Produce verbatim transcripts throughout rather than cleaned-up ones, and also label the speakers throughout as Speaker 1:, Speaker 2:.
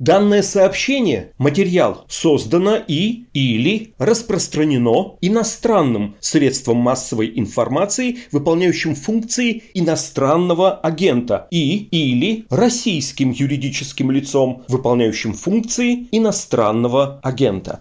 Speaker 1: Данное сообщение, материал, создано и или распространено иностранным средством массовой информации, выполняющим функции иностранного агента, и или российским юридическим лицом, выполняющим функции иностранного агента.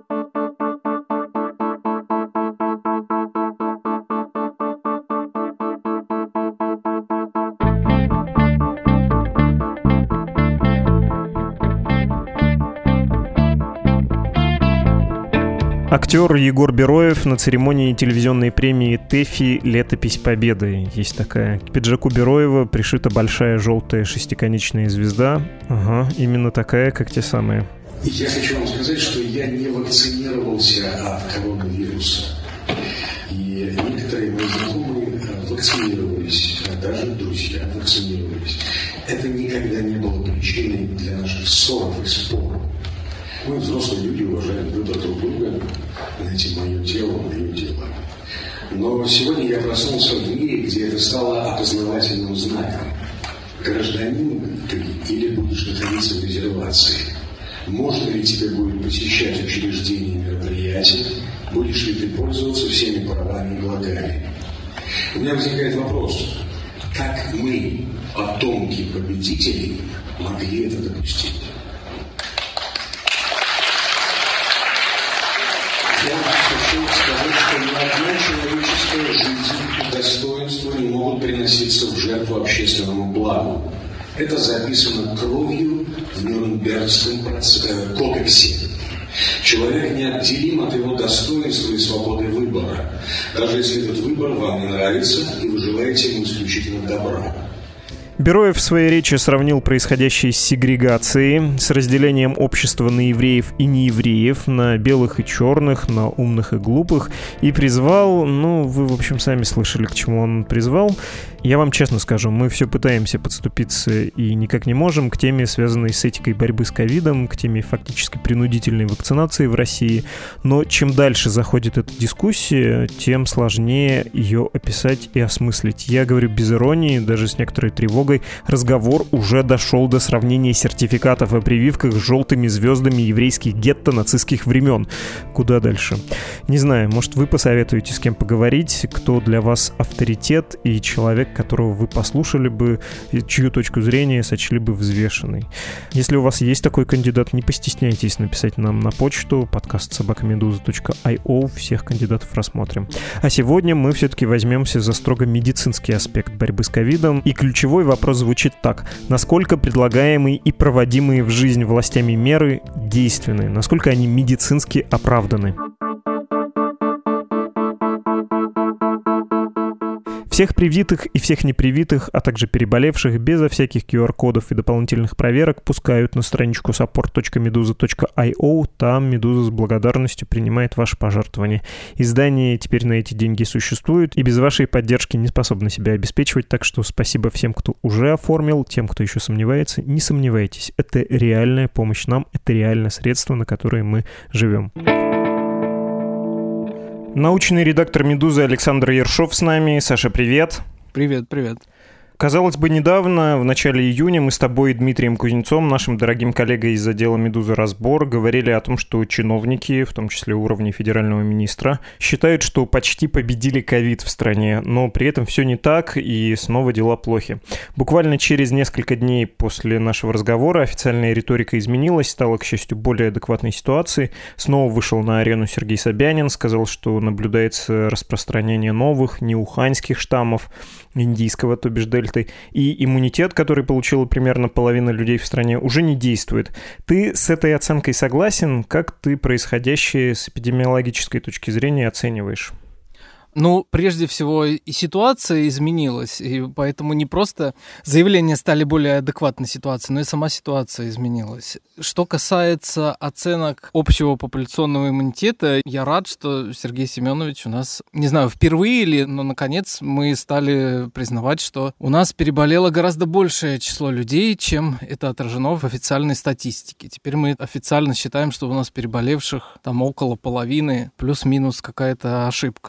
Speaker 2: Актер Егор Бероев на церемонии телевизионной премии ТЭФИ «Летопись Победы». Есть такая. К пиджаку Бероева пришита большая желтая шестиконечная звезда. Ага, именно такая, как те самые.
Speaker 3: Я хочу вам сказать, что я не вакцинировался от коронавируса. И некоторые мои знакомые вакцинировались, даже друзья вакцинировались. Это никогда не было причиной для наших ссор и споров. Мы, взрослые люди, уважаем друг друга. Знаете, мое тело, мое дело. Но сегодня я проснулся в мире, где это стало опознавательным знаком. Гражданин ты или будешь находиться в резервации? Можно ли тебе будет посещать учреждения и мероприятия? Будешь ли ты пользоваться всеми правами и благами? У меня возникает вопрос. Как мы, потомки победителей, могли это допустить? Я хочу сказать, что ни одна человеческая жизнь и достоинство не могут приноситься в жертву общественному благу. Это записано кровью в Нюрнбергском кодексе. Человек неотделим от его достоинства и свободы выбора, даже если этот выбор вам не нравится и вы желаете ему исключительно добра.
Speaker 2: Бероев в своей речи сравнил происходящее с сегрегацией, с разделением общества на евреев и неевреев, на белых и черных, на умных и глупых, и призвал, ну, вы, в общем, сами слышали, к чему он призвал. Я вам честно скажу, мы все пытаемся подступиться и никак не можем к теме, связанной с этикой борьбы с ковидом, к теме фактически принудительной вакцинации в России. Но чем дальше заходит эта дискуссия, тем сложнее ее описать и осмыслить. Я говорю без иронии, даже с некоторой тревогой. Разговор уже дошел до сравнения сертификатов о прививках с желтыми звездами еврейских гетто нацистских времен. Куда дальше? Не знаю, может, вы посоветуете, с кем поговорить, кто для вас авторитет и человек, которого вы послушали бы, чью точку зрения сочли бы взвешенной. Если у вас есть такой кандидат, не постесняйтесь написать нам на почту подкаст собака медуза точка ай о, всех кандидатов рассмотрим. А сегодня мы все-таки возьмемся за строго медицинский аспект борьбы с ковидом, и ключевой вопрос звучит так: насколько предлагаемые и проводимые в жизнь властями меры действенны, насколько они медицински оправданы. Всех привитых и всех непривитых, а также переболевших безо всяких ку ар-кодов и дополнительных проверок пускают на страничку саппорт точка медуза точка ай о. Там Медуза с благодарностью принимает ваши пожертвования. Издание теперь на эти деньги существует и без вашей поддержки не способно себя обеспечивать, так что спасибо всем, кто уже оформил, тем, кто еще сомневается. Не сомневайтесь, это реальная помощь нам, это реальное средство, на которое мы живем. Научный редактор «Медузы» Александр Ершов с нами. Саша, привет.
Speaker 4: Привет, привет.
Speaker 2: Казалось бы, недавно, в начале июня, мы с тобой и Дмитрием Кузнецом, нашим дорогим коллегой из отдела «Медуза. Разбор», говорили о том, что чиновники, в том числе уровня федерального министра, считают, что почти победили ковид в стране, но при этом все не так, и снова дела плохи. Буквально через несколько дней после нашего разговора официальная риторика изменилась, стала, к счастью, более адекватной ситуации. Снова вышел на арену Сергей Собянин, сказал, что наблюдается распространение новых, неуханьских штаммов, индийского, то бишь дельты, и иммунитет, который получила примерно половина людей в стране, уже не действует. Ты с этой оценкой согласен? Как ты происходящее с эпидемиологической точки зрения оцениваешь?
Speaker 4: Ну, прежде всего, и ситуация изменилась, и поэтому не просто заявления стали более адекватной ситуации, но и сама ситуация изменилась. Что касается оценок общего популяционного иммунитета, я рад, что Сергей Семенович у нас, не знаю, впервые ли, но, наконец, мы стали признавать, что у нас переболело гораздо большее число людей, чем это отражено в официальной статистике. Теперь мы официально считаем, что у нас переболевших там около половины, плюс-минус какая-то ошибка. Это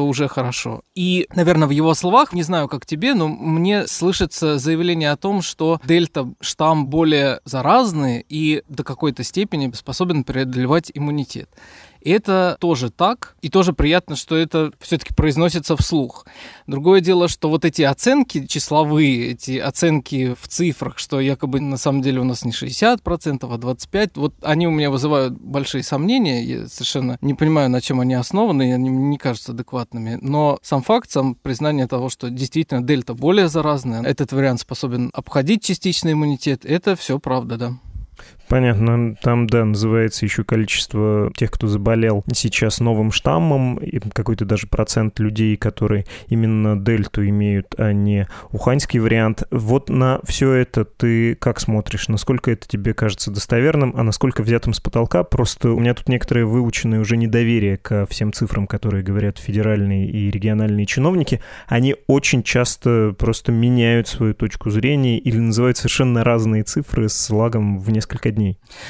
Speaker 4: уже хорошо. И, наверное, в его словах, не знаю, как тебе, но мне слышится заявление о том, что дельта-штамм более заразный и до какой-то степени способен преодолевать иммунитет. И это тоже так, и тоже приятно, что это все-таки произносится вслух. Другое дело, что вот эти оценки числовые, эти оценки в цифрах, что якобы на самом деле у нас не шестьдесят процентов, а двадцать пять процентов, вот они у меня вызывают большие сомнения. Я совершенно не понимаю, на чем они основаны, и они мне не кажутся адекватными. Но сам факт, сам признание того, что действительно дельта более заразная, этот вариант способен обходить частичный иммунитет, это все правда, да.
Speaker 2: Понятно. Там, да, называется еще количество тех, кто заболел сейчас новым штаммом, и какой-то даже процент людей, которые именно дельту имеют, а не уханьский вариант. Вот на все это ты как смотришь? Насколько это тебе кажется достоверным, а насколько взятым с потолка? Просто у меня тут некоторые выученные уже недоверие ко всем цифрам, которые говорят федеральные и региональные чиновники. Они очень часто просто меняют свою точку зрения или называют совершенно разные цифры с лагом в несколько дней.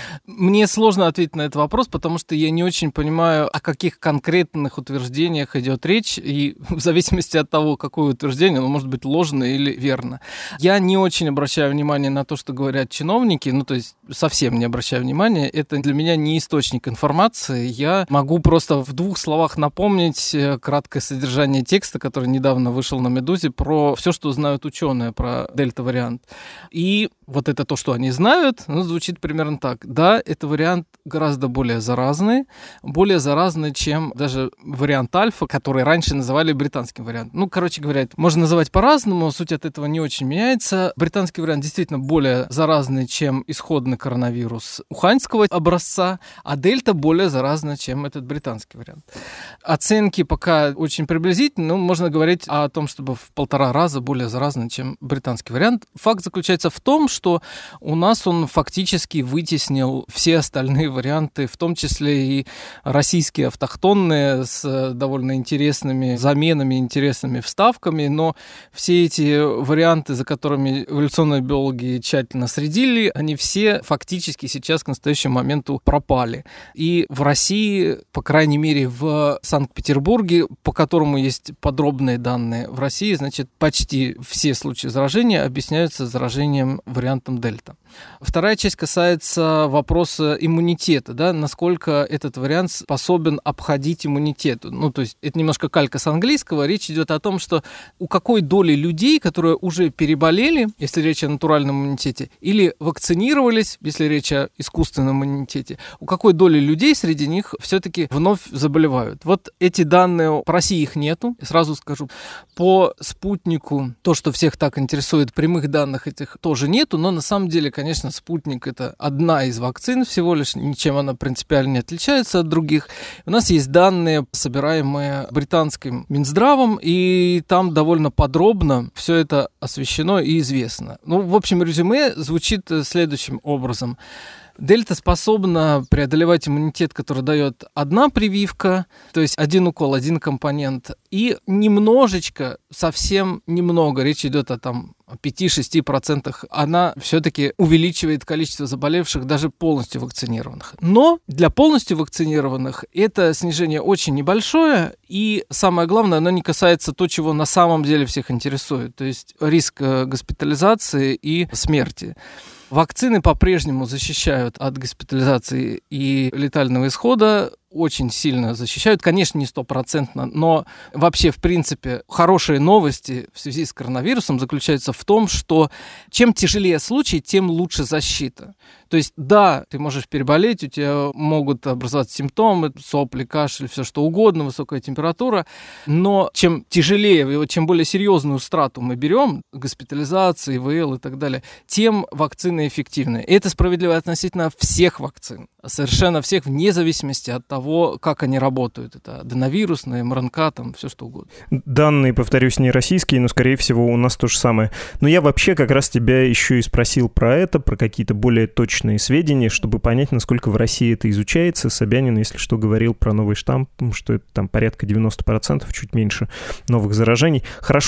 Speaker 4: Мне сложно ответить на этот вопрос, потому что я не очень понимаю, о каких конкретных утверждениях идет речь, и в зависимости от того, какое утверждение, оно может быть ложно или верно. Я не очень обращаю внимание на то, что говорят чиновники, ну, то есть совсем не обращаю внимания. Это для меня не источник информации. Я могу просто в двух словах напомнить краткое содержание текста, который недавно вышел на «Медузе», про все, что знают ученые про дельта-вариант. И вот это то, что они знают, ну, звучит примерно так. Да, это вариант гораздо более заразный, более заразный, чем даже вариант альфа, который раньше называли британским вариантом. Ну, короче говоря, можно называть по-разному, суть от этого не очень меняется. Британский вариант действительно более заразный, чем исходный коронавирус уханьского образца, а дельта более заразна, чем этот британский вариант. Оценки пока очень приблизительны, но можно говорить о том, чтобы в полтора раза более заразный, чем британский вариант. Факт заключается в том, что у нас он фактически вытеснил все остальные варианты, в том числе и российские автохтонные с довольно интересными заменами, интересными вставками, но все эти варианты, за которыми эволюционные биологи тщательно следили, они все фактически сейчас к настоящему моменту пропали. И в России, по крайней мере в Санкт-Петербурге, по которому есть подробные данные, в России, значит, почти все случаи заражения объясняются заражением вариантом дельта. Вторая часть касается вопроса иммунитета, да, насколько этот вариант способен обходить иммунитет. Ну, то есть это немножко калька с английского. Речь идет о том, что у какой доли людей, которые уже переболели, если речь о натуральном иммунитете, или вакцинировались, если речь о искусственном иммунитете, у какой доли людей среди них все-таки вновь заболевают. Вот эти данные, по России их нету, сразу скажу. По спутнику, то, что всех так интересует, прямых данных этих тоже нету, но на самом деле, конечно, спутник — это одна из вакцин всего лишь, ничем она принципиально не отличается от других. У нас есть данные, собираемые британским Минздравом, и там довольно подробно все это освещено и известно. Ну, в общем, резюме звучит следующим образом. Дельта способна преодолевать иммунитет, который дает одна прививка, то есть один укол, один компонент, и немножечко, совсем немного, речь идет о там пять-шесть процентов, она все-таки увеличивает количество заболевших даже полностью вакцинированных. Но для полностью вакцинированных это снижение очень небольшое, и самое главное, оно не касается того, чего на самом деле всех интересует, то есть риск госпитализации и смерти. Вакцины по-прежнему защищают от госпитализации и летального исхода, очень сильно защищают, конечно, не стопроцентно, но вообще, в принципе, хорошие новости в связи с коронавирусом заключаются в том, что чем тяжелее случай, тем лучше защита. То есть, да, ты можешь переболеть, у тебя могут образоваться симптомы, сопли, кашель, все что угодно, высокая температура, но чем тяжелее, чем более серьезную страту мы берем, госпитализация, ИВЛ и так далее, тем вакцины эффективны. И это справедливо относительно всех вакцин, совершенно всех, вне зависимости от того, как они работают. Это аденовирусные, эм эр эн ка, там, все что угодно.
Speaker 2: Данные, повторюсь, не российские, но, скорее всего, у нас то же самое. Но я вообще как раз тебя еще и спросил про это, про какие-то более точные сведения, чтобы понять, насколько в России это изучается. Собянин, если что, говорил про новый штамм, что это там порядка девяносто процентов, чуть меньше новых заражений. Хорошо.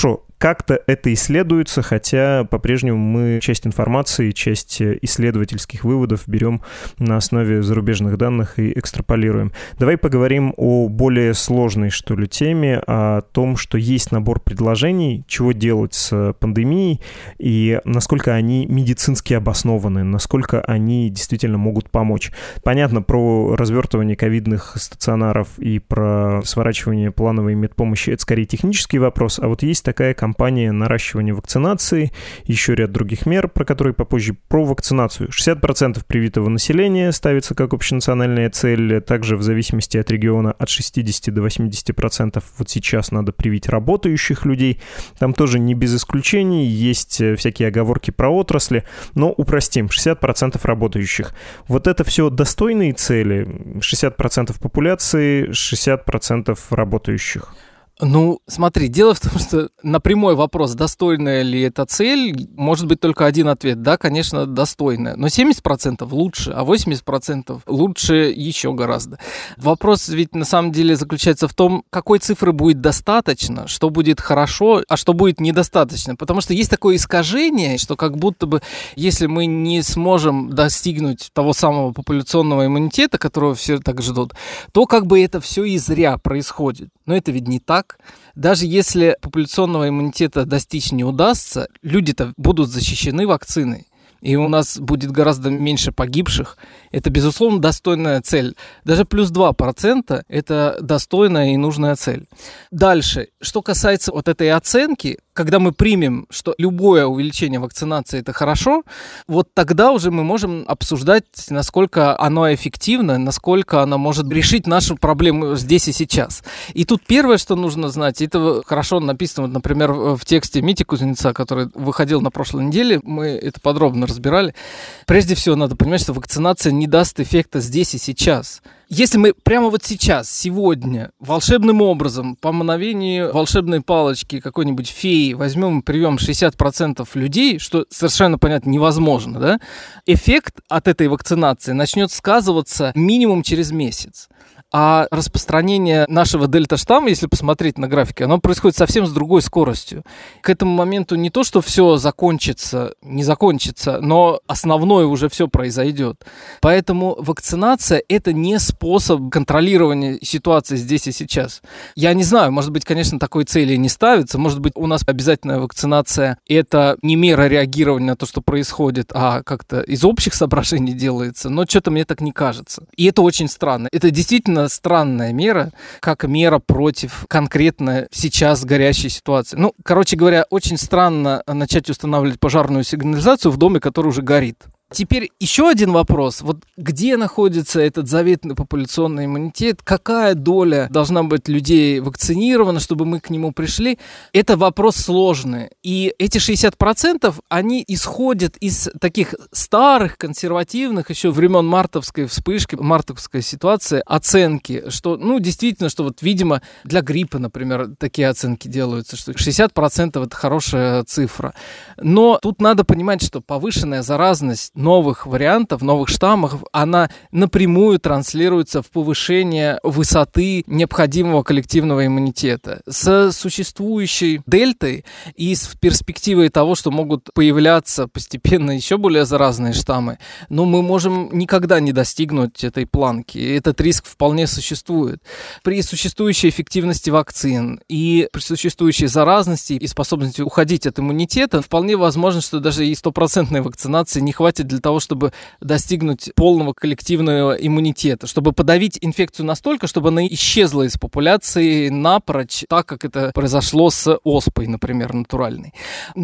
Speaker 2: как-то это исследуется, хотя по-прежнему мы часть информации, часть исследовательских выводов берем на основе зарубежных данных и экстраполируем. Давай поговорим о более сложной, что ли, теме, о том, что есть набор предложений, чего делать с пандемией и насколько они медицински обоснованы, насколько они действительно могут помочь. Понятно, про развертывание ковидных стационаров и про сворачивание плановой медпомощи — это скорее технический вопрос, а вот есть такая кампания наращивания вакцинации, еще ряд других мер, про которые попозже. Про вакцинацию. шестьдесят процентов привитого населения ставится как общенациональная цель, также в зависимости от региона от шестидесяти до восьмидесяти процентов вот сейчас надо привить работающих людей. Там тоже не без исключений, есть всякие оговорки про отрасли, но упростим, шестьдесят процентов работающих. Вот это все достойные цели, шестьдесят процентов популяции, шестьдесят процентов работающих.
Speaker 4: Ну, смотри, дело в том, что на прямой вопрос, достойная ли эта цель, может быть только один ответ. Да, конечно, достойная. Но семьдесят процентов лучше, а восемьдесят процентов лучше еще гораздо. Вопрос ведь на самом деле заключается в том, какой цифры будет достаточно, что будет хорошо, а что будет недостаточно. Потому что есть такое искажение, что как будто бы, если мы не сможем достигнуть того самого популяционного иммунитета, которого все так ждут, то как бы это все и зря происходит. Но это ведь не так. Даже если популяционного иммунитета достичь не удастся, люди-то будут защищены вакциной. И у нас будет гораздо меньше погибших. Это, безусловно, достойная цель. Даже плюс два процента – это достойная и нужная цель. Дальше, что касается вот этой оценки, когда мы примем, что любое увеличение вакцинации – это хорошо, вот тогда уже мы можем обсуждать, насколько оно эффективно, насколько оно может решить нашу проблему здесь и сейчас. И тут первое, что нужно знать, это хорошо написано, вот, например, в тексте Мити Кузнеца, который выходил на прошлой неделе, мы это подробно разбирали. Прежде всего, надо понимать, что вакцинация не даст эффекта здесь и сейчас. Если мы прямо вот сейчас, сегодня, волшебным образом, по мановению волшебной палочки какой-нибудь феи возьмем и привьем шестьдесят процентов людей, что совершенно, понятно, невозможно, да, эффект от этой вакцинации начнет сказываться минимум через месяц. А распространение нашего дельта-штамма, если посмотреть на графики, оно происходит совсем с другой скоростью. К этому моменту не то, что все закончится, не закончится, но основное уже все произойдет. Поэтому вакцинация – это не способ контролирования ситуации здесь и сейчас. Я не знаю, может быть, конечно, такой цели не ставится. Может быть, у нас обязательная вакцинация – это не мера реагирования на то, что происходит, а как-то из общих соображений делается. Но что-то мне так не кажется. И это очень странно. Это действительно странная мера, как мера против конкретно сейчас горящей ситуации. Ну, короче говоря, очень странно начать устанавливать пожарную сигнализацию в доме, который уже горит. Теперь еще один вопрос. Вот где находится этот заветный популяционный иммунитет? Какая доля должна быть людей вакцинирована, чтобы мы к нему пришли? Это вопрос сложный. И эти шестьдесят процентов, они исходят из таких старых, консервативных, еще времен мартовской вспышки, мартовской ситуации, оценки, что, ну, действительно, что вот, видимо, для гриппа, например, такие оценки делаются, что шестьдесят процентов это хорошая цифра. Но тут надо понимать, что повышенная заразность новых вариантов, новых штаммов, она напрямую транслируется в повышение высоты необходимого коллективного иммунитета. С существующей дельтой и с перспективой того, что могут появляться постепенно еще более заразные штаммы, но мы можем никогда не достигнуть этой планки. И этот риск вполне существует. При существующей эффективности вакцин и при существующей заразности и способности уходить от иммунитета, вполне возможно, что даже и стопроцентной вакцинации не хватит для того, чтобы достигнуть полного коллективного иммунитета, чтобы подавить инфекцию настолько, чтобы она исчезла из популяции напрочь, так как это произошло с оспой, например, натуральной.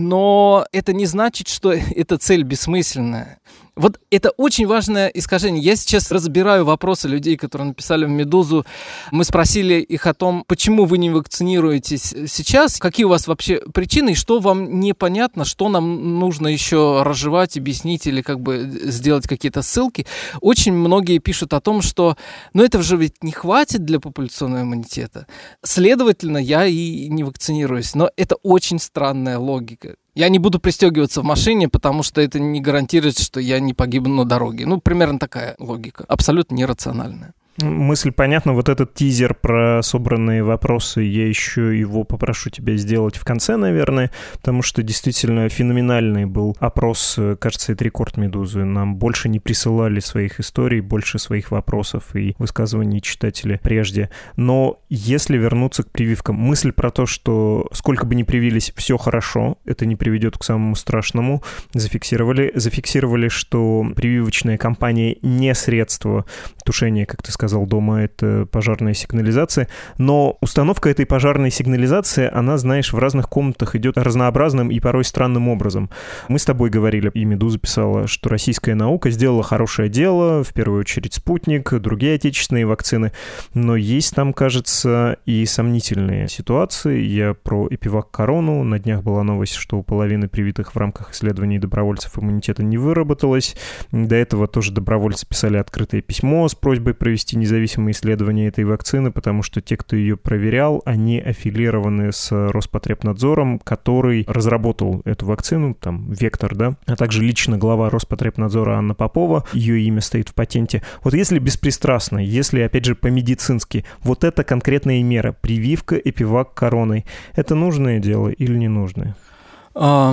Speaker 4: Но это не значит, что эта цель бессмысленная. Вот это очень важное искажение. Я сейчас разбираю вопросы людей, которые написали в «Медузу». Мы спросили их о том, почему вы не вакцинируетесь сейчас, какие у вас вообще причины, и что вам непонятно, что нам нужно еще разжевать, объяснить или как бы сделать какие-то ссылки. Очень многие пишут о том, что ну этого же ведь не хватит для популяционного иммунитета. Следовательно, я и не вакцинируюсь. Но это очень странная логика. Я не буду пристегиваться в машине, потому что это не гарантирует, что я не погибну на дороге. Ну, примерно такая логика. Абсолютно нерациональная.
Speaker 2: Мысль понятна. Вот этот тизер про собранные вопросы, я еще его попрошу тебя сделать в конце, наверное, потому что действительно феноменальный был опрос, кажется, это рекорд «Медузы». Нам больше не присылали своих историй, больше своих вопросов и высказываний читателей прежде. Но если вернуться к прививкам, мысль про то, что сколько бы ни привились, все хорошо, это не приведет к самому страшному, зафиксировали. Зафиксировали, что прививочная кампания не средство тушения, как ты сказал, дома, это пожарная сигнализация. Но установка этой пожарной сигнализации, она, знаешь, в разных комнатах идет разнообразным и порой странным образом. Мы с тобой говорили, и «Медуза» писала, что российская наука сделала хорошее дело, в первую очередь «Спутник», другие отечественные вакцины, но есть там, кажется, и сомнительные ситуации. Я про эпивак-корону. На днях была новость, что у половины привитых в рамках исследований добровольцев иммунитета не выработалось. До этого тоже добровольцы писали открытое письмо с просьбой провести независимые исследования этой вакцины, потому что те, кто ее проверял, они аффилированы с Роспотребнадзором, который разработал эту вакцину, там, «Вектор», да, а также лично глава Роспотребнадзора Анна Попова, ее имя стоит в патенте. Вот если беспристрастно, если, опять же, по-медицински, вот эта конкретная мера, прививка эпивак короной, это нужное дело или не нужное?
Speaker 4: А...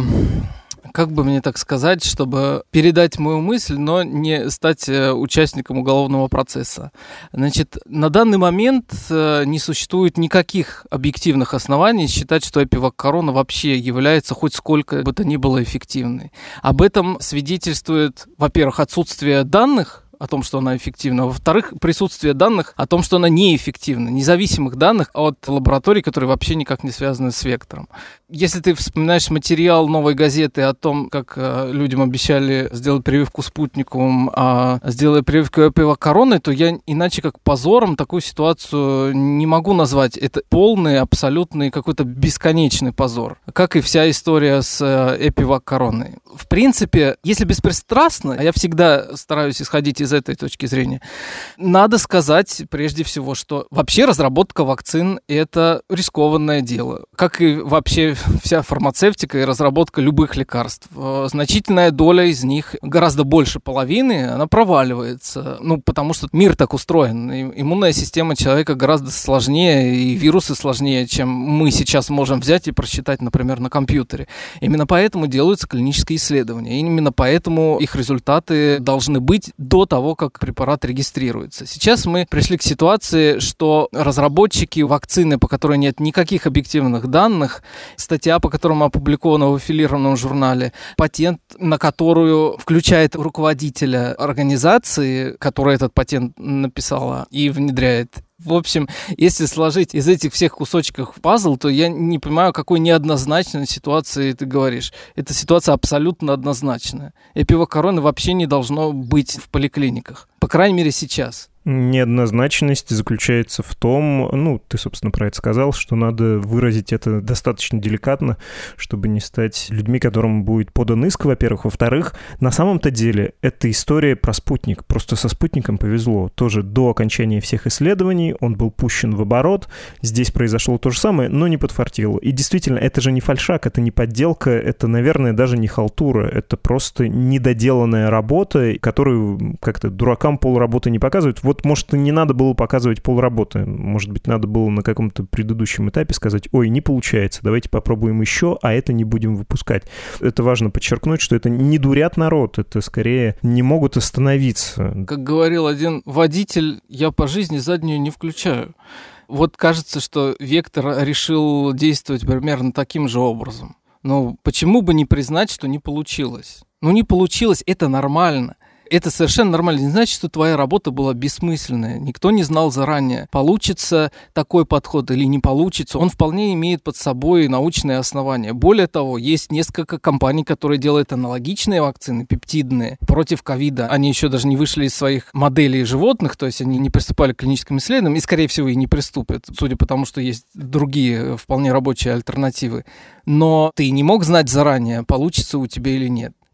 Speaker 4: Как бы мне так сказать, чтобы передать мою мысль, но не стать участником уголовного процесса? Значит, на данный момент не существует никаких объективных оснований считать, что эпивак-корона вообще является хоть сколько бы то ни было эффективной. Об этом свидетельствует, во-первых, отсутствие данных о том, что она эффективна. Во-вторых, присутствие данных о том, что она неэффективна. Независимых данных от лабораторий, которые вообще никак не связаны с «Вектором». Если ты вспоминаешь материал «Новой газеты» о том, как э, людям обещали сделать прививку спутником, а сделали прививку эпивак-короной, то я иначе как позором такую ситуацию не могу назвать. Это полный, абсолютный, какой-то бесконечный позор. Как и вся история с э, эпивак-короной. В принципе, если беспристрастно, а я всегда стараюсь исходить из этой точки зрения, надо сказать прежде всего, что вообще разработка вакцин – это рискованное дело. Как и вообще вся фармацевтика и разработка любых лекарств. Значительная доля из них, гораздо больше половины, она проваливается. Ну, потому что мир так устроен. Иммунная система человека гораздо сложнее, и вирусы сложнее, чем мы сейчас можем взять и просчитать, например, на компьютере. Именно поэтому делаются клинические исследования. И именно поэтому их результаты должны быть до того, как препарат регистрируется. Сейчас мы пришли к ситуации, что разработчики вакцины, по которой нет никаких объективных данных, статья, по которому опубликована в аффилированном журнале, патент, на которую включает руководителя организации, которая этот патент написала и внедряет. В общем, если сложить из этих всех кусочков пазл, то я не понимаю, о какой неоднозначной ситуации ты говоришь. Эта ситуация абсолютно однозначная. Эпивак-короны вообще не должно быть в поликлиниках. По крайней мере, сейчас.
Speaker 2: Неоднозначность заключается в том, ну, ты, собственно, про это сказал, что надо выразить это достаточно деликатно, чтобы не стать людьми, которым будет подан иск, во-первых. Во-вторых, на самом-то деле, это история про спутник. Просто со спутником повезло. Тоже до окончания всех исследований он был пущен в оборот. Здесь произошло то же самое, но не подфартило. И действительно, это же не фальшак, это не подделка, это, наверное, даже не халтура. Это просто недоделанная работа, которую как-то дуракам полработы не показывают. Вот, может, не надо было показывать полработы. Может быть, надо было на каком-то предыдущем этапе сказать: ой, не получается, давайте попробуем еще, а это не будем выпускать. Это важно подчеркнуть, что это не дурят народ, это скорее не могут остановиться.
Speaker 4: Как говорил один водитель, я по жизни заднюю не включаю. Вот кажется, что «Вектор» решил действовать примерно таким же образом. Но почему бы не признать, что не получилось? Ну, не получилось, это нормально. Это совершенно нормально. Не значит, что твоя работа была бессмысленная. Никто не знал заранее, получится такой подход или не получится. Он вполне имеет под собой научные основания. Более того, есть несколько компаний, которые делают аналогичные вакцины, пептидные, против ковида. Они еще даже не вышли из своих моделей животных, то есть они не приступали к клиническим исследованиям и, скорее всего, и не приступят, судя по тому, что есть другие вполне рабочие альтернативы. Но ты не мог знать заранее, получится у тебя или нет.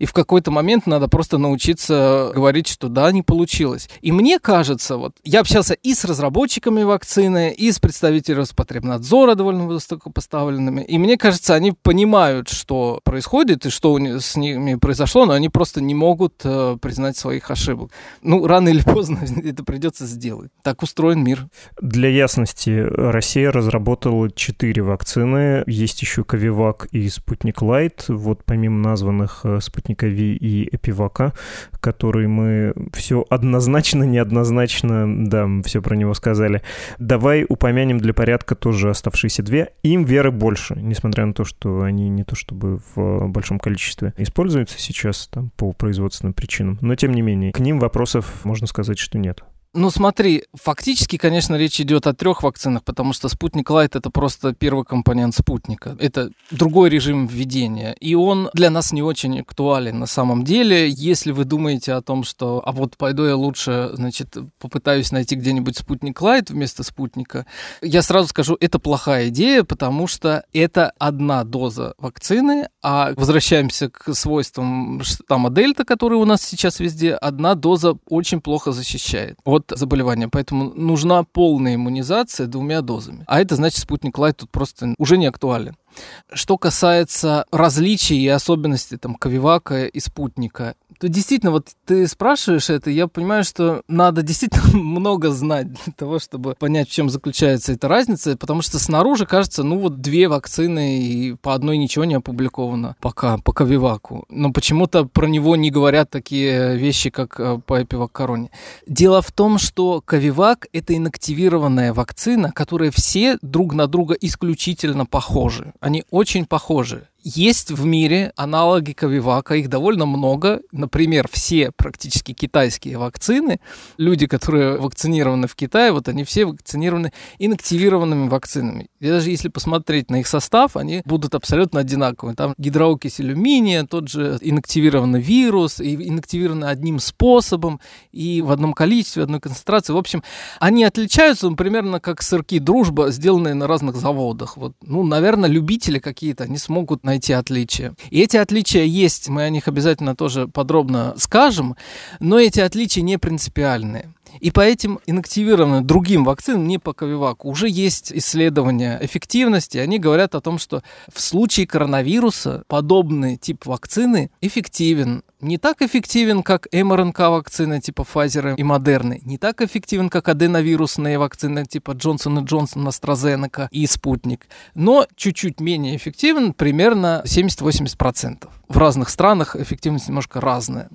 Speaker 4: И в какой-то момент надо просто научиться говорить, что да, не получилось. И мне кажется, вот я общался и с разработчиками вакцины, и с представителями Роспотребнадзора довольно высокопоставленными. И мне кажется, они понимают, что происходит и что с ними произошло, но они просто не могут э, признать своих ошибок. Ну, рано или поздно это придется сделать. Так устроен мир.
Speaker 2: Для ясности, Россия разработала четыре вакцины. Есть еще Ковивак и Спутник Лайт. Вот помимо названных Спутника Ви и Эпивака, которые мы все однозначно, неоднозначно, да, все про него сказали. Давай упомянем для порядка тоже оставшиеся две. Им веры больше, несмотря на то, что они не то чтобы в большом количестве используются сейчас там, по производственным причинам. Но тем не менее, к ним вопросов, можно сказать, что нет.
Speaker 4: Ну смотри, фактически, конечно, речь идет о трех вакцинах, потому что Спутник Лайт — это просто первый компонент спутника. Это другой режим введения, и он для нас не очень актуален на самом деле. Если вы думаете о том, что а вот пойду я лучше, значит, попытаюсь найти где-нибудь Спутник Лайт вместо спутника, я сразу скажу, это плохая идея, потому что это одна доза вакцины, а возвращаемся к свойствам штамма Дельта, который у нас сейчас везде, одна доза очень плохо защищает от заболевания, поэтому нужна полная иммунизация двумя дозами. А это значит, Спутник Лайт тут просто уже не актуален. Что касается различий и особенностей там Ковивака и Спутника, то действительно, вот ты спрашиваешь это, я понимаю, что надо действительно много знать для того, чтобы понять, в чем заключается эта разница, потому что снаружи кажется, ну вот две вакцины, и по одной ничего не опубликовано пока, по Ковиваку. Но почему-то про него не говорят такие вещи, как по Эпивак-Короне. Дело в том, что Ковивак — это инактивированная вакцина, которая все друг на друга исключительно похожи. Они очень похожи. Есть в мире аналоги Ковивака, их довольно много. Например, все практически китайские вакцины, люди, которые вакцинированы в Китае, вот они все вакцинированы инактивированными вакцинами. И даже если посмотреть на их состав, они будут абсолютно одинаковые. Там гидроокись алюминия, тот же инактивированный вирус, и инактивированы одним способом, и в одном количестве, в одной концентрации. В общем, они отличаются, ну, примерно как сырки «Дружба», сделанные на разных заводах. Вот, ну, наверное, любители какие-то, они смогут найти найти отличия. И эти отличия есть, мы о них обязательно тоже подробно скажем, но эти отличия не принципиальные. И по этим инактивированным другим вакцинам, не по Ковиваку, уже есть исследования эффективности. Они говорят о том, что в случае коронавируса подобный тип вакцины эффективен. Не так эффективен, как эм эр эн ка-вакцины типа Pfizer и Moderna, не так эффективен, как аденовирусные вакцины типа Johnson энд Johnson, AstraZeneca и Спутник, но чуть-чуть менее эффективен, примерно семьдесят-восемьдесят процентов. В разных странах эффективность немножко разная.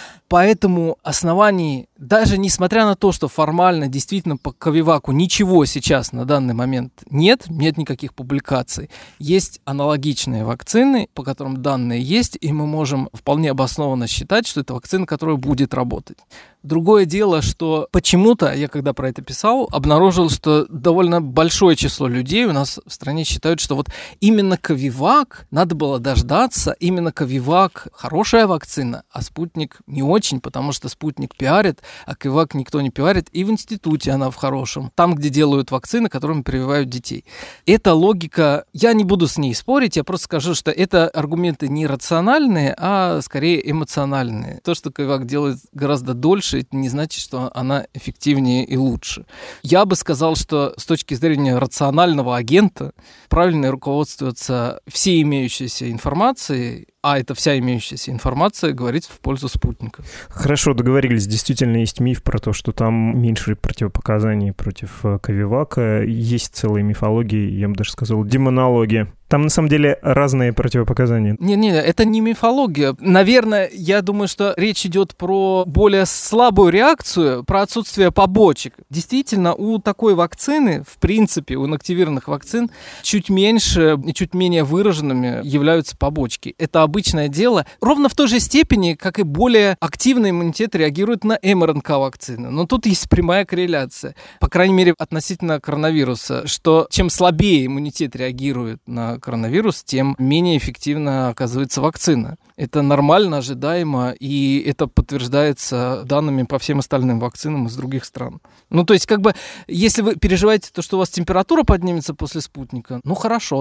Speaker 4: Поэтому оснований, даже несмотря на то, что формально действительно по Ковиваку ничего сейчас на данный момент нет, нет никаких публикаций, есть аналогичные вакцины, по которым данные есть, и мы можем вполне обоснованно считать, что это вакцина, которая будет работать. Другое дело, что почему-то, я когда про это писал, обнаружил, что довольно большое число людей у нас в стране считают, что вот именно Ковивак надо было дождаться, именно Ковивак хорошая вакцина, а Спутник не очень, потому что Спутник пиарит, а Ковивак никто не пиарит, и в институте она в хорошем, там, где делают вакцины, которыми прививают детей. Эта логика, я не буду с ней спорить, я просто скажу, что это аргументы не рациональные, а скорее эмоциональные. То, что Ковивак делает гораздо дольше, это не значит, что она эффективнее и лучше. Я бы сказал, что с точки зрения рационального агента правильно руководствоваться всей имеющейся информацией, а это вся имеющаяся информация говорит в пользу Спутника.
Speaker 2: Хорошо, договорились. Действительно есть миф про то, что там меньше противопоказаний против Ковивака. Есть целая мифология, я бы даже сказал, демонология. Там, на самом деле, разные противопоказания.
Speaker 4: Не-не, это не мифология. Наверное, я думаю, что речь идет про более слабую реакцию, про отсутствие побочек. Действительно, у такой вакцины, в принципе, у инактивированных вакцин, чуть меньше и чуть менее выраженными являются побочки. Это обычное дело. Ровно в той же степени, как и более активный иммунитет реагирует на эм эр эн ка-вакцины. Но тут есть прямая корреляция. По крайней мере, относительно коронавируса, что чем слабее иммунитет реагирует на коронавирус, тем менее эффективно оказывается вакцина. Это нормально, ожидаемо, и это подтверждается данными по всем остальным вакцинам из других стран. Ну, то есть, как бы, если вы переживаете то, что у вас температура поднимется после Спутника, ну, хорошо, да.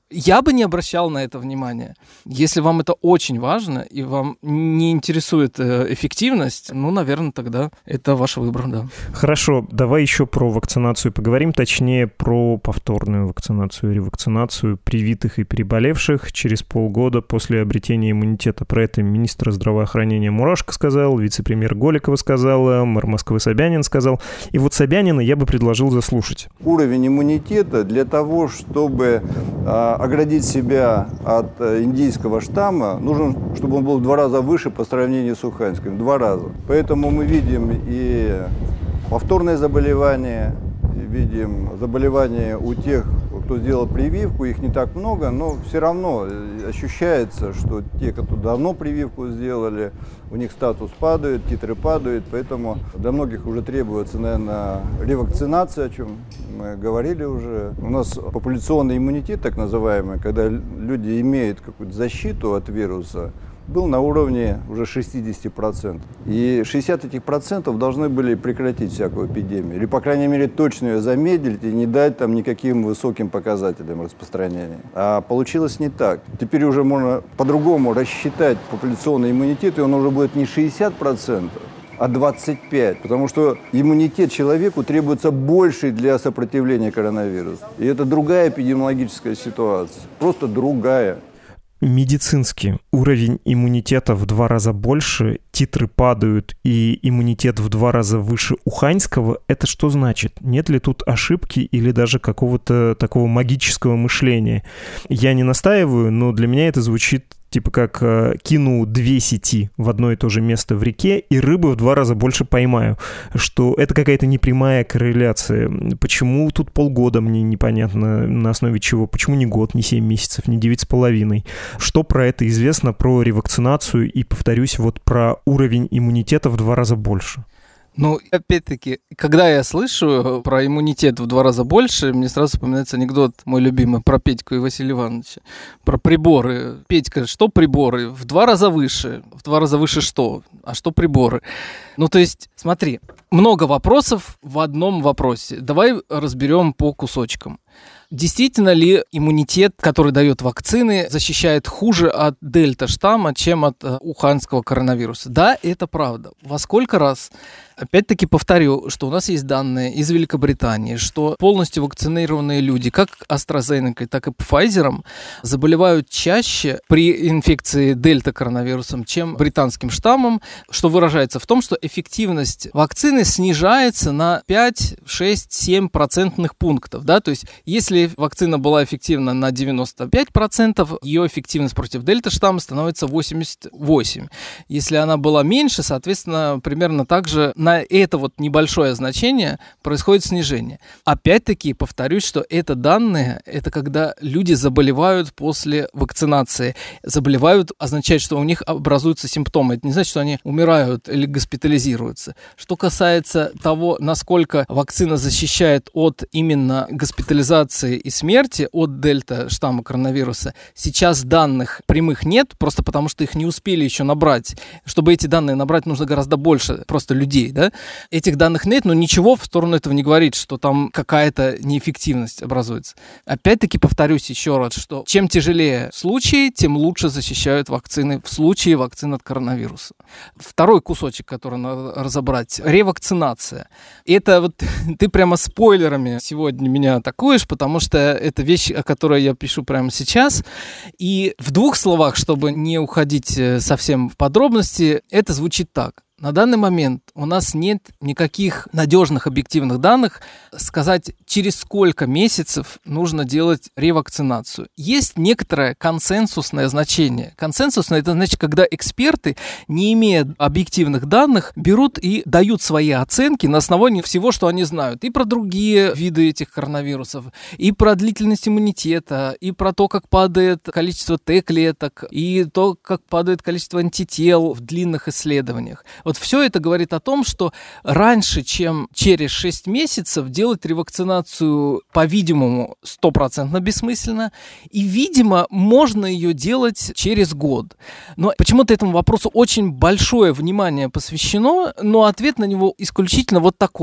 Speaker 4: Я бы не обращал на это внимания. Если вам это очень важно и вам не интересует эффективность, ну, наверное, тогда это ваш выбор, да.
Speaker 2: Хорошо, давай еще про вакцинацию поговорим, точнее про повторную вакцинацию, ревакцинацию привитых и переболевших через полгода после обретения иммунитета. Про это министр здравоохранения Мурашко сказал, вице-премьер Голикова сказала, мэр Москвы Собянин сказал. И вот Собянина я бы предложил заслушать.
Speaker 5: Уровень иммунитета для того, чтобы оградить себя от индийского штамма, нужен, чтобы он был в два раза выше по сравнению с уханьским. В два раза. Поэтому мы видим и повторные заболевания, и видим заболевания у тех, кто сделал прививку. Их не так много, но все равно ощущается, что те, кто давно прививку сделали, у них статус падает, титры падают. Поэтому для многих уже требуется, наверное, ревакцинация, о чем мы говорили уже. У нас популяционный иммунитет, так называемый, когда люди имеют какую-то защиту от вируса, был на уровне уже шестьдесят процентов. И шестьдесят этих процентов должны были прекратить всякую эпидемию. Или, по крайней мере, точно ее замедлить и не дать там никаким высоким показателям распространения. А получилось не так. Теперь уже можно по-другому рассчитать популяционный иммунитет, и он уже будет не шестьдесят процентов, а двадцать пять процентов. Потому что иммунитет человеку требуется больше для сопротивления коронавирусу. И это другая эпидемиологическая ситуация. Просто другая.
Speaker 2: Медицинский уровень иммунитета в два раза больше, титры падают и иммунитет в два раза выше уханьского. Это что значит? Нет ли тут ошибки или даже какого-то такого магического мышления? Я не настаиваю, но для меня это звучит типа как э, кину две сети в одно и то же место в реке, и рыбы в два раза больше поймаю. Что это какая-то непрямая корреляция. Почему тут полгода, мне непонятно, на основе чего. Почему не год, не семь месяцев, не девять с половиной. Что про это известно, про ревакцинацию и, повторюсь, вот про уровень иммунитета в два раза больше?
Speaker 4: Ну, опять-таки, когда я слышу про иммунитет в два раза больше, мне сразу вспоминается анекдот мой любимый про Петьку и Василия Ивановича. Про приборы. Петька, что приборы? В два раза выше. В два раза выше что? А что приборы? Ну, то есть, смотри, много вопросов в одном вопросе. Давай разберем по кусочкам. Действительно ли иммунитет, который дает вакцины, защищает хуже от дельта-штамма, чем от uh, уханьского коронавируса? Да, это правда. Во сколько раз? Опять-таки повторю, что у нас есть данные из Великобритании, что полностью вакцинированные люди, как AstraZeneca, так и Pfizer, заболевают чаще при инфекции дельта-коронавирусом, чем британским штаммом, что выражается в том, что эффективность вакцины снижается на пять, шесть, семь процентных пунктов. Да? То есть, если вакцина была эффективна на девяносто пять процентов, ее эффективность против дельта-штамма становится восемьдесят восемь процентов. Если она была меньше, соответственно, примерно так же на это вот небольшое значение происходит снижение. Опять-таки, повторюсь, что это данные, это когда люди заболевают после вакцинации. Заболевают означает, что у них образуются симптомы. Это не значит, что они умирают или госпитализируются. Что касается того, насколько вакцина защищает от именно госпитализации и смерти от дельта-штамма коронавируса, сейчас данных прямых нет, просто потому что их не успели еще набрать. Чтобы эти данные набрать, нужно гораздо больше просто людей. Да? Этих данных нет, но ничего в сторону этого не говорит, что там какая-то неэффективность образуется. Опять-таки повторюсь еще раз, что чем тяжелее случаи, тем лучше защищают вакцины в случае вакцин от коронавируса. Второй кусочек, который надо разобрать, ревакцинация. Это вот ты прямо спойлерами сегодня меня атакуешь, потому что это вещь, о которой я пишу прямо сейчас. И в двух словах, чтобы не уходить совсем в подробности, это звучит так. На данный момент у нас нет никаких надежных объективных данных сказать, через сколько месяцев нужно делать ревакцинацию. Есть некоторое консенсусное значение. Консенсусное — это значит, когда эксперты, не имея объективных данных, берут и дают свои оценки на основании всего, что они знают. И про другие виды этих коронавирусов, и про длительность иммунитета, и про то, как падает количество Т-клеток, и то, как падает количество антител в длинных исследованиях. Вот все это говорит о том, что раньше, чем через шесть месяцев, делать ревакцинацию, по-видимому, стопроцентно бессмысленно. И, видимо, можно ее делать через год. Но почему-то этому вопросу очень большое внимание посвящено, но ответ на него исключительно вот такой.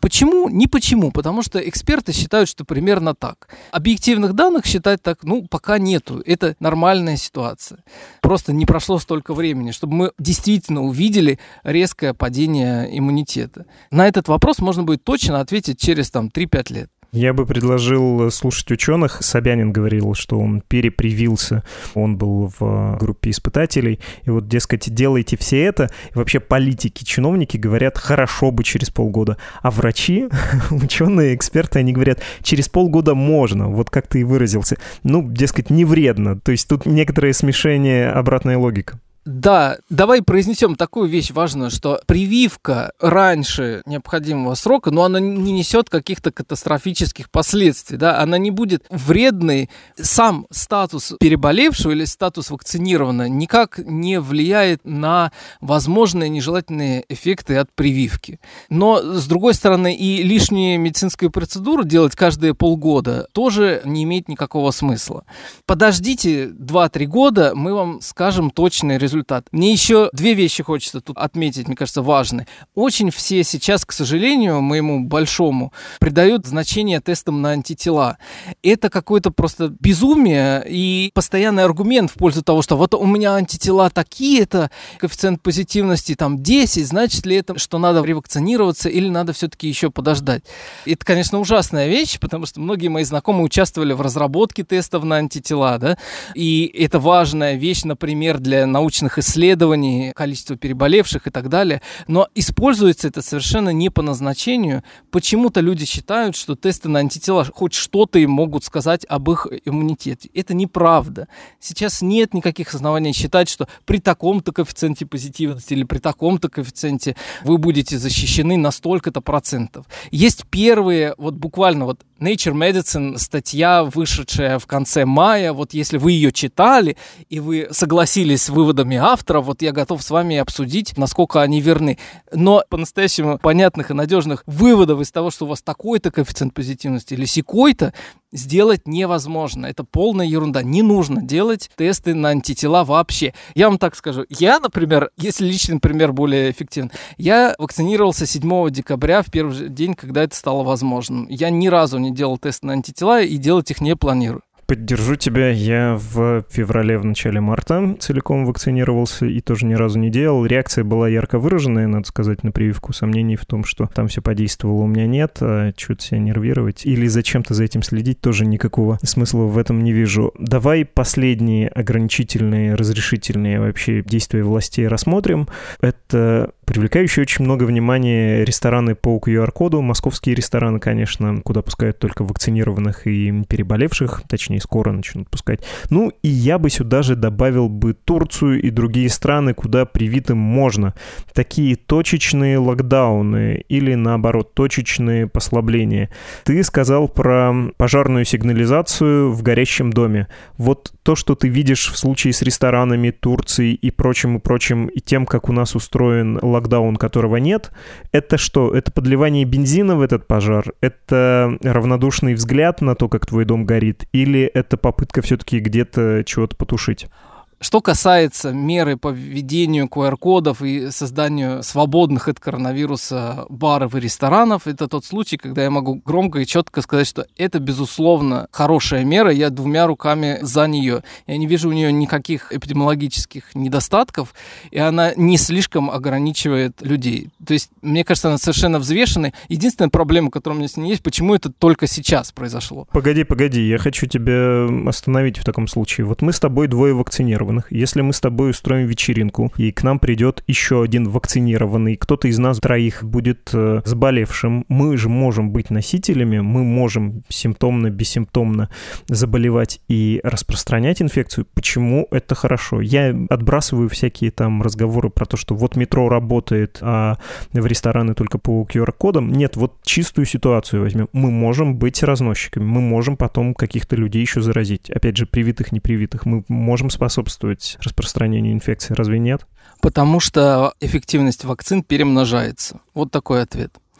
Speaker 4: Почему? Не почему, потому что эксперты считают, что примерно так. Объективных данных считать так, ну, пока нету. Это нормальная ситуация. Просто не прошло столько времени, чтобы мы действительно увидели резкое падение иммунитета. На этот вопрос можно будет точно ответить через там, три-пять лет.
Speaker 2: Я бы предложил слушать ученых. Собянин говорил, что он перепривился, он был в группе испытателей. И вот, дескать, делайте все это. И вообще политики, чиновники говорят, хорошо бы через полгода. А врачи, ученые, эксперты, они говорят, через полгода можно. Вот как ты и выразился. Ну, дескать, не вредно. То есть тут некоторое смешение, обратная логика.
Speaker 4: Да, давай произнесем такую вещь важную, что прививка раньше необходимого срока, но она не несет каких-то катастрофических последствий, да, она не будет вредной. Сам статус переболевшего или статус вакцинированного никак не влияет на возможные нежелательные эффекты от прививки. Но, с другой стороны, и лишнюю медицинскую процедуру делать каждые полгода тоже не имеет никакого смысла. Подождите два-три года, мы вам скажем точный результат. Результат. Мне еще две вещи хочется тут отметить, мне кажется, важные. Очень все сейчас, к сожалению, моему большому, придают значение тестам на антитела. Это какое-то просто безумие и постоянный аргумент в пользу того, что вот у меня антитела такие-то, коэффициент позитивности там десять, значит ли это, что надо ревакцинироваться или надо все-таки еще подождать? Это, конечно, ужасная вещь, потому что многие мои знакомые участвовали в разработке тестов на антитела, да, и это важная вещь, например, для научных исследований, количество переболевших и так далее, но используется это совершенно не по назначению. Почему-то люди считают, что тесты на антитела хоть что-то им могут сказать об их иммунитете. Это неправда. Сейчас нет никаких оснований считать, что при таком-то коэффициенте позитивности или при таком-то коэффициенте вы будете защищены на столько-то процентов. Есть первые, вот буквально вот Nature Medicine, статья, вышедшая в конце мая, вот если вы ее читали и вы согласились с выводами автора, вот я готов с вами обсудить, насколько они верны. Но по-настоящему понятных и надежных выводов из того, что у вас такой-то коэффициент позитивности или сякой-то, сделать невозможно. Это полная ерунда. Не нужно делать тесты на антитела вообще. Я вам так скажу. Я, например, если личный пример более эффективен, я вакцинировался седьмого декабря, в первый же день, когда это стало возможным. Я ни разу не делал тест на антитела и делать их не планирую.
Speaker 2: Поддержу тебя. Я в феврале, в начале марта целиком вакцинировался и тоже ни разу не делал. Реакция была ярко выраженная, надо сказать, на прививку. Сомнений в том, что там все подействовало, у меня нет. А что-то себя нервировать или зачем-то за этим следить, тоже никакого смысла в этом не вижу. Давай последние ограничительные, разрешительные вообще действия властей рассмотрим. Это привлекающие очень много внимания рестораны по ку ар коду. Московские рестораны, конечно, куда пускают только вакцинированных и переболевших, точнее, скоро начнут пускать. Ну, и я бы сюда же добавил бы Турцию и другие страны, куда привитым можно. Такие точечные локдауны или, наоборот, точечные послабления. Ты сказал про пожарную сигнализацию в горящем доме. Вот то, что ты видишь в случае с ресторанами Турции и прочим, и прочим, и тем, как у нас устроен локдаун, которого нет, это что? Это подливание бензина в этот пожар? Это равнодушный взгляд на то, как твой дом горит? Или это попытка все-таки где-то чего-то потушить?
Speaker 4: Что касается меры по введению ку ар кодов и созданию свободных от коронавируса баров и ресторанов, это тот случай, когда я могу громко и четко сказать, что это, безусловно, хорошая мера, я двумя руками за нее. Я не вижу у нее никаких эпидемиологических недостатков, и она не слишком ограничивает людей. То есть, мне кажется, она совершенно взвешенная. Единственная проблема, которая у меня с ней есть, почему это только сейчас произошло.
Speaker 2: Погоди, погоди, я хочу тебя остановить в таком случае. Вот мы с тобой двое вакцинированы. Если мы с тобой устроим вечеринку, и к нам придет еще один вакцинированный, кто-то из нас троих будет э, заболевшим, мы же можем быть носителями, мы можем симптомно, бессимптомно заболевать и распространять инфекцию. Почему это хорошо? Я отбрасываю всякие там разговоры про то, что вот метро работает, а в рестораны только по ку ар кодам. Нет, вот чистую ситуацию возьмем. Мы можем быть разносчиками, мы можем потом каких-то людей еще заразить. Опять же, привитых, непривитых. Мы можем способствовать распространению инфекции, разве нет?
Speaker 4: Потому что эффективность вакцин перемножается. Вот такой ответ.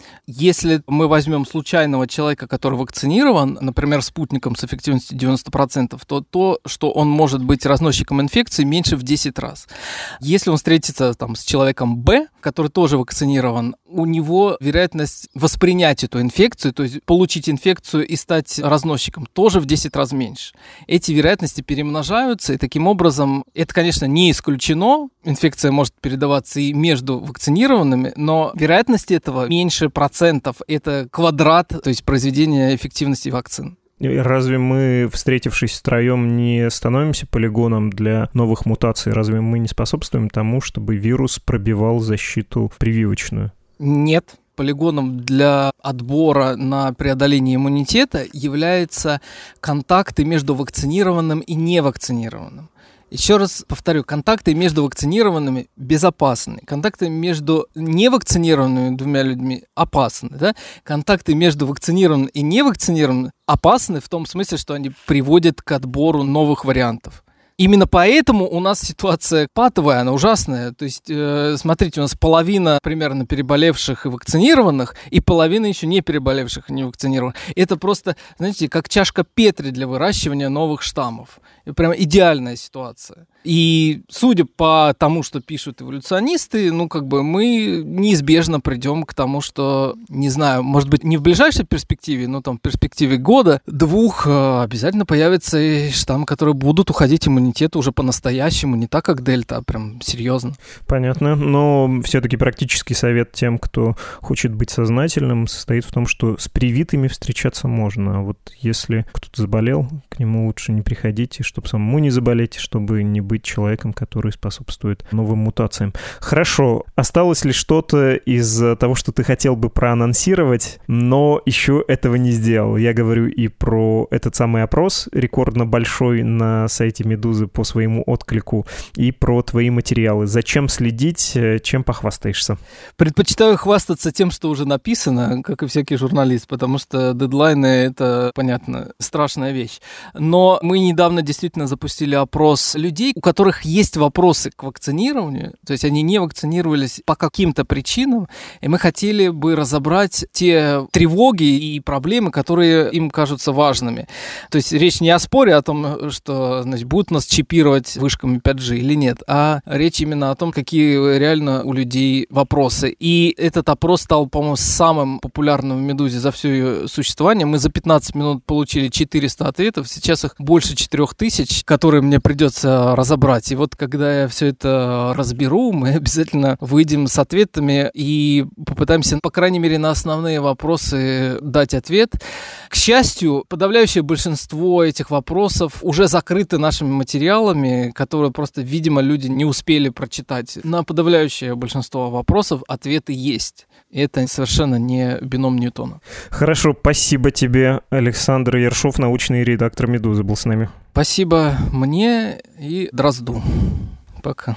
Speaker 4: Если мы возьмем случайного человека, который вакцинирован, например, спутником с эффективностью девяносто процентов, то то, что он может быть разносчиком инфекции, меньше в десять раз. Если он встретится там, с человеком Б, который тоже вакцинирован, у него вероятность воспринять эту инфекцию, то есть получить инфекцию и стать разносчиком, тоже в десять раз меньше. Эти вероятности перемножаются, и таким образом, это, конечно, не исключено, инфекция может передаваться и между вакцинированными, но вероятность этого меньше процентов, это квадрат, то есть произведение эффективности вакцин.
Speaker 2: Разве мы, встретившись втроем, не становимся полигоном для новых мутаций? Разве мы не способствуем тому, чтобы вирус пробивал защиту прививочную?
Speaker 4: Нет. Полигоном для отбора на преодоление иммунитета являются контакты между вакцинированным и невакцинированным. Еще раз повторю, контакты между вакцинированными безопасны. Контакты между невакцинированными двумя людьми опасны. Да? Контакты между вакцинированным и невакцинированным опасны в том смысле, что они приводят к отбору новых вариантов. Именно поэтому у нас ситуация патовая, она ужасная. То есть, э, смотрите, у нас половина примерно переболевших и вакцинированных, и половина еще не переболевших и не вакцинированных. Это просто, знаете, как чашка Петри для выращивания новых штаммов. Это прям идеальная ситуация. И судя по тому, что пишут эволюционисты, ну, как бы мы неизбежно придем к тому, что, не знаю, может быть, не в ближайшей перспективе, но там в перспективе года, двух обязательно появятся и штаммы, которые будут уходить иммунитету уже по-настоящему, не так, как дельта, а прям серьезно.
Speaker 2: Понятно, но все-таки практический совет тем, кто хочет быть сознательным, состоит в том, что с привитыми встречаться можно, а вот если кто-то заболел, к нему лучше не приходите, чтобы самому не заболеть, чтобы не быть быть человеком, который способствует новым мутациям. Хорошо. Осталось ли что-то из того, что ты хотел бы проанонсировать, но еще этого не сделал? Я говорю и про этот самый опрос, рекордно большой на сайте «Медузы» по своему отклику, и про твои материалы. Зачем следить? Чем похвастаешься?
Speaker 4: Предпочитаю хвастаться тем, что уже написано, как и всякий журналист, потому что дедлайны — это, понятно, страшная вещь. Но мы недавно действительно запустили опрос людей, у которых есть вопросы к вакцинированию, то есть они не вакцинировались по каким-то причинам, и мы хотели бы разобрать те тревоги и проблемы, которые им кажутся важными. То есть речь не о споре о том, что, значит, будут нас чипировать вышками пять джи или нет, а речь именно о том, какие реально у людей вопросы. И этот опрос стал, по-моему, самым популярным в «Медузе» за все ее существование. Мы за пятнадцать минут получили четыреста ответов, сейчас их больше четырех тысяч, которые мне придется разобрать. И вот когда я все это разберу, мы обязательно выйдем с ответами и попытаемся, по крайней мере, на основные вопросы дать ответ. К счастью, подавляющее большинство этих вопросов уже закрыты нашими материалами, которые просто, видимо, люди не успели прочитать. На подавляющее большинство вопросов ответы есть. И это совершенно не бином Ньютона.
Speaker 2: Хорошо, спасибо тебе. Александр Ершов, научный редактор «Медузы», был с нами.
Speaker 4: Спасибо мне и Дрозду. Пока.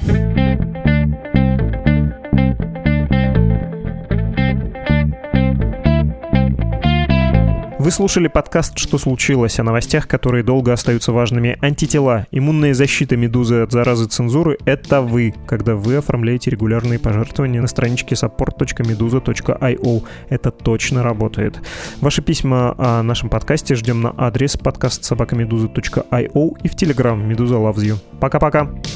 Speaker 2: Вы слушали подкаст «Что случилось?» о новостях, которые долго остаются важными. Антитела, иммунная защита «Медузы» от заразы цензуры — это вы, когда вы оформляете регулярные пожертвования на страничке support точка meduza точка io. Это точно работает. Ваши письма о нашем подкасте ждем на адрес подкаст собака медуза точка io и в Telegram «Медуза loves you». Пока-пока!